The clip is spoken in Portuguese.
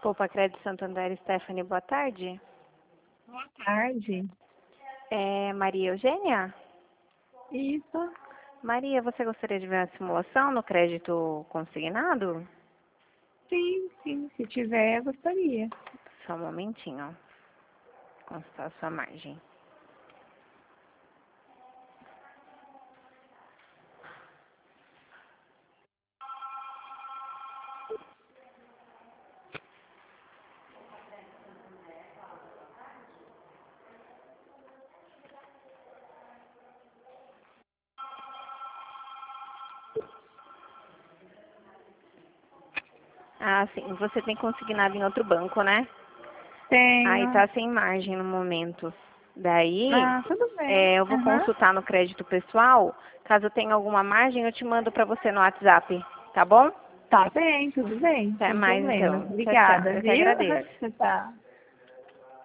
Desculpa, Crédito Santander, Stephanie, boa tarde. Boa tarde. É Maria Eugênia? Isso. Maria, você gostaria de ver a simulação no crédito consignado? Sim. Se tiver, eu gostaria. Só um momentinho. Consultar a sua margem. Ah, sim. Você tem consignado em outro banco, né? Aí Tenho. tá sem margem no momento. Daí, Ah, tudo bem. eu vou consultar no crédito pessoal. Caso tenha alguma margem, eu te mando pra você no WhatsApp, tá bom? Tá bem, tudo bem. Até Sem mais problema. então. Tchau, tchau. Obrigada, Eu que viu? agradeço. Tá.